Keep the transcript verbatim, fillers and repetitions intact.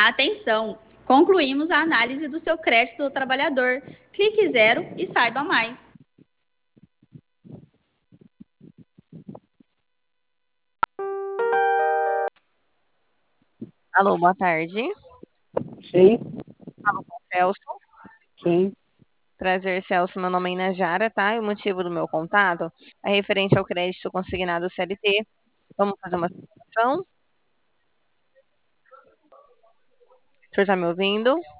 Atenção! Concluímos a análise do seu crédito do trabalhador. Clique zero e saiba mais. Alô, boa tarde. Sim, Falo com o Celso. sim. Prazer, Celso. Meu nome é Inajara, tá? E o motivo do meu contato é referente ao crédito consignado C L T. Vamos fazer uma simulação? O senhor está me ouvindo?